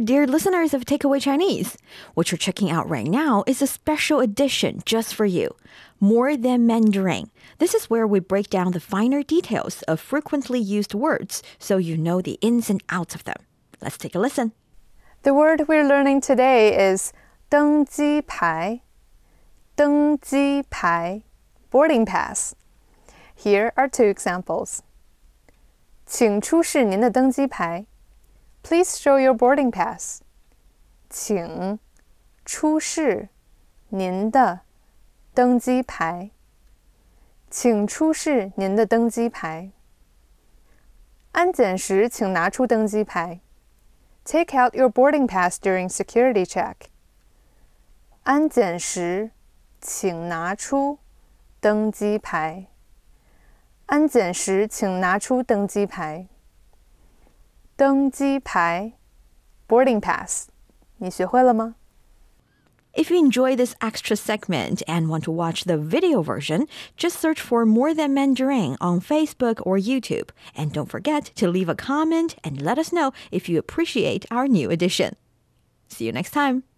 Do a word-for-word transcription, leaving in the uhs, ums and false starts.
dear listeners of Takeaway Chinese. What you're checking out right now is a special edition just for you. More Than Mandarin. This is where we break down the finer details of frequently used words so you know the ins and outs of them. Let's take a listen. The word we're learning today is 登机牌,登机牌, boarding pass. Here are two examples. 请出示您的登机牌. Please show your boarding pass. 请出示您的登机牌. 请出示您的登机牌. 安检时请拿出登机牌. Take out your boarding pass during security check. 安检时请拿出登机牌. 安检时请拿出登机牌. 登机牌 boarding pass. 你学会了吗? If you enjoy this extra segment and want to watch the video version, just search for More Than Mandarin on Facebook or YouTube. And don't forget to leave a comment and let us know if you appreciate our new edition. See you next time.